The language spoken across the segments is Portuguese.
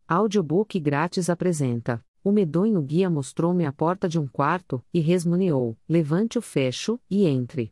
Audiobook grátis apresenta. O medonho guia mostrou-me a porta de um quarto, e resmunhou: levante o fecho, e entre.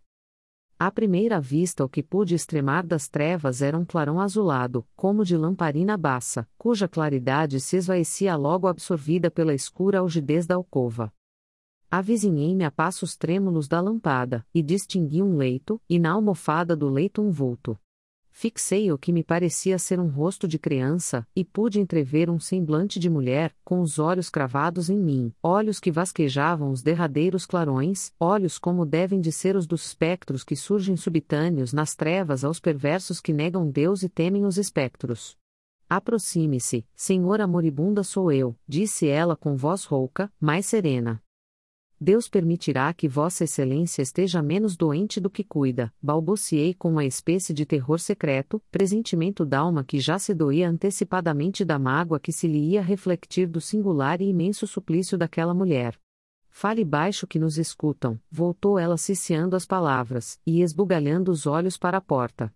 À primeira vista o que pude extremar das trevas era um clarão azulado, como de lamparina baça, cuja claridade se esvaecia logo absorvida pela escura algidez da alcova. Avizinhei-me a passos trêmulos da lâmpada, e distingui um leito, e na almofada do leito um vulto. Fixei o que me parecia ser um rosto de criança, e pude entrever um semblante de mulher, com os olhos cravados em mim, olhos que vasquejavam os derradeiros clarões, olhos como devem de ser os dos espectros que surgem subitâneos nas trevas aos perversos que negam Deus e temem os espectros. Aproxime-se, senhora moribunda sou eu, disse ela com voz rouca, mais serena. Deus permitirá que Vossa Excelência esteja menos doente do que cuida, balbuciei com uma espécie de terror secreto, pressentimento d'alma que já se doía antecipadamente da mágoa que se lhe ia refletir do singular e imenso suplício daquela mulher. Fale baixo que nos escutam, voltou ela ciciando as palavras, e esbugalhando os olhos para a porta.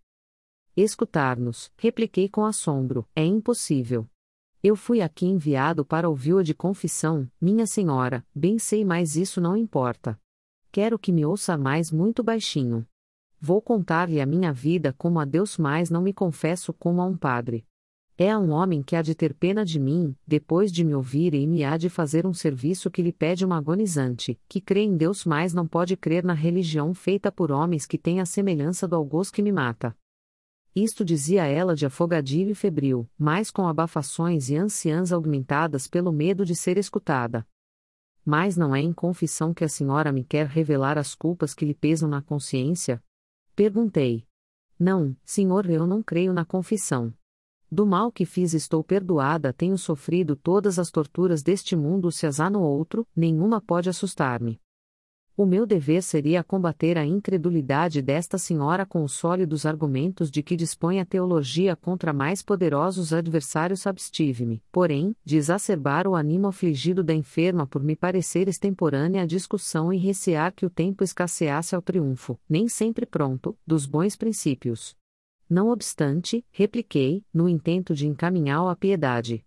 Escutar-nos, repliquei com assombro, é impossível. Eu fui aqui enviado para ouvi-la de confissão, minha senhora, bem sei, mas isso não importa. Quero que me ouça mais muito baixinho. Vou contar-lhe a minha vida como a Deus, mas não me confesso como a um padre. É a um homem que há de ter pena de mim, depois de me ouvir e me há de fazer um serviço que lhe pede uma agonizante, que crê em Deus mas não pode crer na religião feita por homens que têm a semelhança do algoz que me mata. Isto dizia ela de afogadilho e febril, mas com abafações e anciãs augmentadas pelo medo de ser escutada. Mas não é em confissão que a senhora me quer revelar as culpas que lhe pesam na consciência? Perguntei. Não, senhor, eu não creio na confissão. Do mal que fiz estou perdoada, tenho sofrido todas as torturas deste mundo, se as há no outro, nenhuma pode assustar-me. O meu dever seria combater a incredulidade desta senhora com os sólidos argumentos de que dispõe a teologia contra mais poderosos adversários. Abstive-me, porém, de exacerbar o ânimo afligido da enferma por me parecer extemporânea a discussão e recear que o tempo escasseasse ao triunfo, nem sempre pronto, dos bons princípios. Não obstante, repliquei, no intento de encaminhá-la à piedade.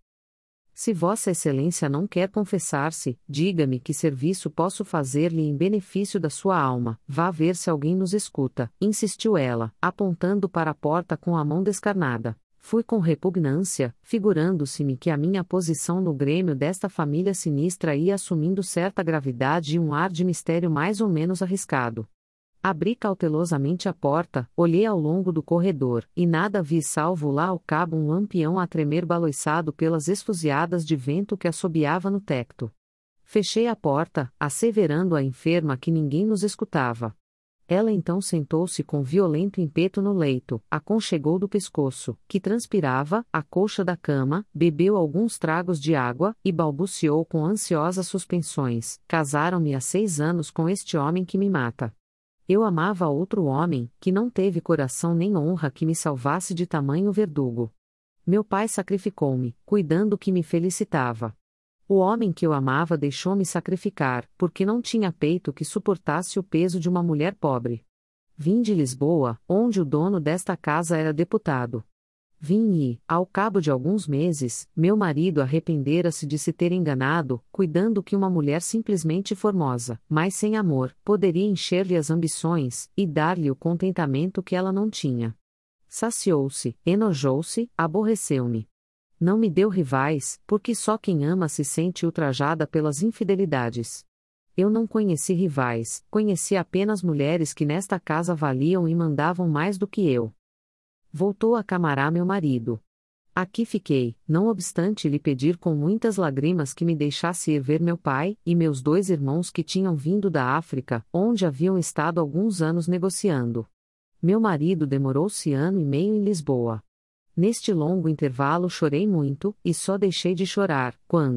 Se Vossa Excelência não quer confessar-se, diga-me que serviço posso fazer-lhe em benefício da sua alma. Vá ver se alguém nos escuta, insistiu ela, apontando para a porta com a mão descarnada. Fui com repugnância, figurando-se-me que a minha posição no grêmio desta família sinistra ia assumindo certa gravidade e um ar de mistério mais ou menos arriscado. Abri cautelosamente a porta, olhei ao longo do corredor, e nada vi salvo lá ao cabo um lampião a tremer baloiçado pelas esfuziadas de vento que assobiava no tecto. Fechei a porta, asseverando à enferma que ninguém nos escutava. Ela então sentou-se com violento ímpeto no leito, aconchegou do pescoço, que transpirava, a colcha da cama, bebeu alguns tragos de água, e balbuciou com ansiosas suspensões: casaram-me há 6 anos com este homem que me mata. Eu amava outro homem, que não teve coração nem honra que me salvasse de tamanho verdugo. Meu pai sacrificou-me, cuidando que me felicitava. O homem que eu amava deixou-me sacrificar, porque não tinha peito que suportasse o peso de uma mulher pobre. Vim de Lisboa, onde o dono desta casa era deputado. Vim e, ao cabo de alguns meses, meu marido arrependera-se de se ter enganado, cuidando que uma mulher simplesmente formosa, mas sem amor, poderia encher-lhe as ambições, e dar-lhe o contentamento que ela não tinha. Saciou-se, enojou-se, aborreceu-me. Não me deu rivais, porque só quem ama se sente ultrajada pelas infidelidades. Eu não conheci rivais, conheci apenas mulheres que nesta casa valiam e mandavam mais do que eu. Voltou a camarar meu marido. Aqui fiquei, não obstante lhe pedir com muitas lágrimas que me deixasse ir ver meu pai, e meus 2 irmãos que tinham vindo da África, onde haviam estado alguns anos negociando. Meu marido demorou-se 1 ano e meio em Lisboa. Neste longo intervalo chorei muito, e só deixei de chorar,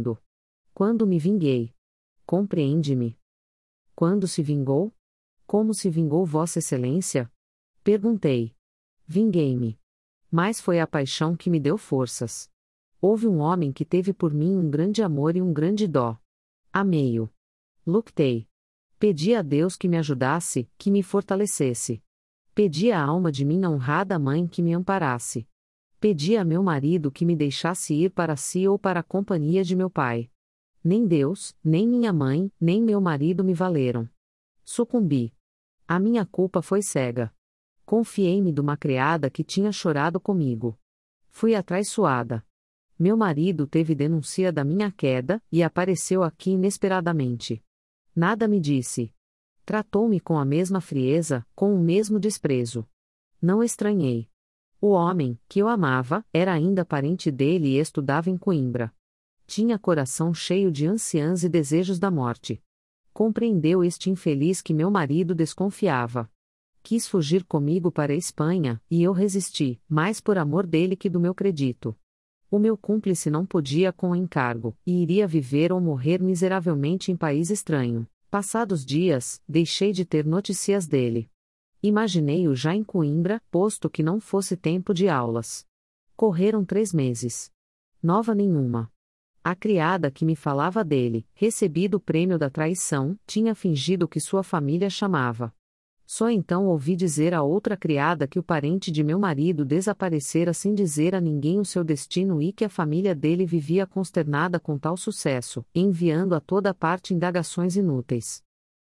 quando me vinguei. Compreende-me? Quando se vingou? Como se vingou Vossa Excelência? Perguntei. Vinguei-me. Mas foi a paixão que me deu forças. Houve um homem que teve por mim um grande amor e um grande dó. Amei-o. Lutei. Pedi a Deus que me ajudasse, que me fortalecesse. Pedi à alma de minha honrada mãe que me amparasse. Pedi a meu marido que me deixasse ir para si ou para a companhia de meu pai. Nem Deus, nem minha mãe, nem meu marido me valeram. Sucumbi. A minha culpa foi cega. Confiei-me de uma criada que tinha chorado comigo. Fui atraiçoada. Meu marido teve denúncia da minha queda e apareceu aqui inesperadamente. Nada me disse. Tratou-me com a mesma frieza, com o mesmo desprezo. Não estranhei. O homem, que eu amava, era ainda parente dele e estudava em Coimbra. Tinha coração cheio de anciãs e desejos da morte. Compreendeu este infeliz que meu marido desconfiava. Quis fugir comigo para a Espanha, e eu resisti, mais por amor dele que do meu crédito. O meu cúmplice não podia com o encargo, e iria viver ou morrer miseravelmente em país estranho. Passados dias, deixei de ter notícias dele. Imaginei-o já em Coimbra, posto que não fosse tempo de aulas. Correram 3 meses. Nova nenhuma. A criada que me falava dele, recebido o prêmio da traição, tinha fingido que sua família chamava. Só então ouvi dizer a outra criada que o parente de meu marido desaparecera sem dizer a ninguém o seu destino e que a família dele vivia consternada com tal sucesso, enviando a toda parte indagações inúteis.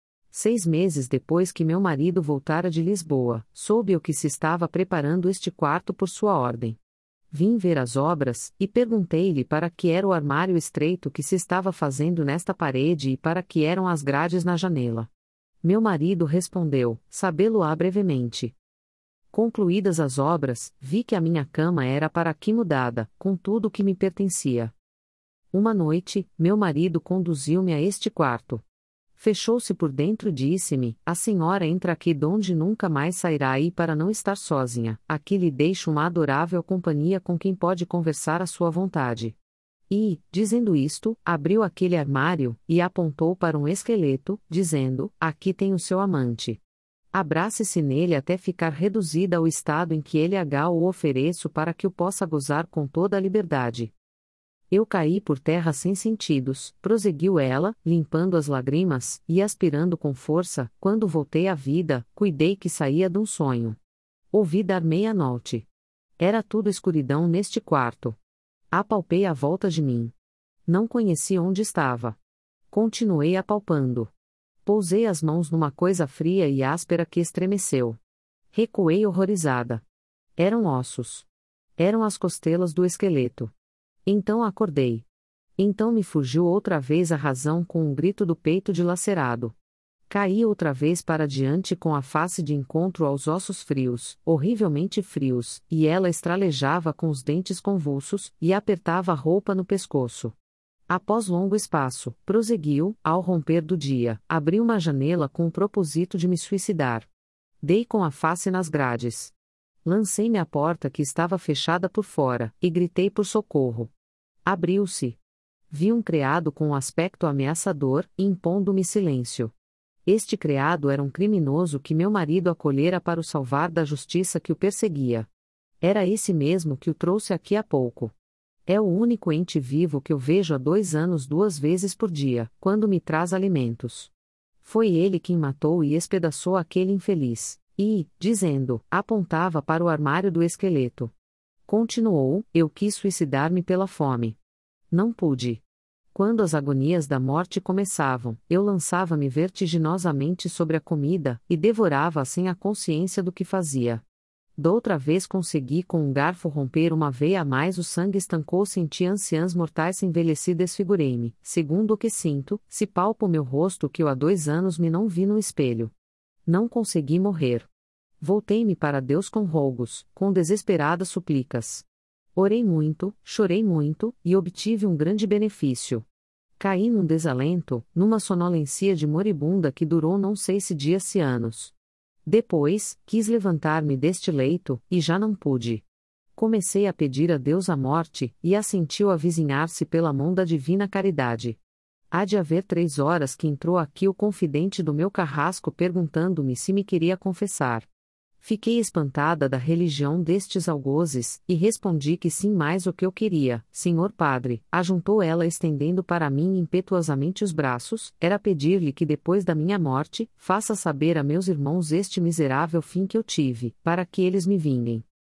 6 meses depois que meu marido voltara de Lisboa, soube eu que se estava preparando este quarto por sua ordem. Vim ver as obras, e perguntei-lhe para que era o armário estreito que se estava fazendo nesta parede e para que eram as grades na janela. Meu marido respondeu, sabê-lo-á brevemente. Concluídas as obras, vi que a minha cama era para aqui mudada, com tudo o que me pertencia. Uma noite, meu marido conduziu-me a este quarto. Fechou-se por dentro e disse-me, a senhora entra aqui donde nunca mais sairá aí para não estar sozinha, aqui lhe deixo uma adorável companhia com quem pode conversar à sua vontade. E, dizendo isto, abriu aquele armário, e apontou para um esqueleto, dizendo, aqui tem o seu amante. Abrace-se nele até ficar reduzida ao estado em que ele o ofereço para que o possa gozar com toda a liberdade. Eu caí por terra sem sentidos, prosseguiu ela, limpando as lágrimas, e aspirando com força, quando voltei à vida, cuidei que saía de um sonho. Ouvi dar meia-noite. Era tudo escuridão neste quarto. Apalpei à volta de mim. Não conheci onde estava. Continuei apalpando. Pousei as mãos numa coisa fria e áspera que estremeceu. Recuei horrorizada. Eram ossos. Eram as costelas do esqueleto. Então acordei. Então me fugiu outra vez a razão com um grito do peito dilacerado. Caí outra vez para diante com a face de encontro aos ossos frios, horrivelmente frios, e ela estralejava com os dentes convulsos, e apertava a roupa no pescoço. Após longo espaço, prosseguiu, ao romper do dia, abri uma janela com o propósito de me suicidar. Dei com a face nas grades. Lancei-me à porta que estava fechada por fora, e gritei por socorro. Abriu-se. Vi um criado com um aspecto ameaçador, impondo-me silêncio. Este criado era um criminoso que meu marido acolhera para o salvar da justiça que o perseguia. Era esse mesmo que o trouxe aqui há pouco. É o único ente vivo que eu vejo há 2 anos 2 vezes por dia, quando me traz alimentos. Foi ele quem matou e espedaçou aquele infeliz, e, dizendo, apontava para o armário do esqueleto. Continuou, eu quis suicidar-me pela fome. Não pude. Quando as agonias da morte começavam, eu lançava-me vertiginosamente sobre a comida, e devorava sem a consciência do que fazia. Doutra vez consegui com um garfo romper uma veia a mais, o sangue estancou-se em ti, anciãs mortais envelheci, desfigurei-me, segundo o que sinto, se palpo meu rosto que eu há 2 anos me não vi no espelho. Não consegui morrer. Voltei-me para Deus com rogos, com desesperadas súplicas. Orei muito, chorei muito, e obtive um grande benefício. Caí num desalento, numa sonolência de moribunda que durou não sei se dias se anos. Depois, quis levantar-me deste leito, e já não pude. Comecei a pedir a Deus a morte, e assentiu avizinhar-se pela mão da divina caridade. Há de haver 3 horas que entrou aqui o confidente do meu carrasco perguntando-me se me queria confessar. Fiquei espantada da religião destes algozes, e respondi que sim, mais o que eu queria, senhor padre, ajuntou ela estendendo para mim impetuosamente os braços, era pedir-lhe que depois da minha morte, faça saber a meus irmãos este miserável fim que eu tive, para que eles me vinguem.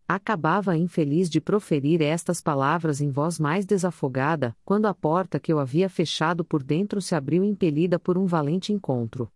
Acabava infeliz de proferir estas palavras em voz mais desafogada, quando a porta que eu havia fechado por dentro se abriu impelida por um valente encontro.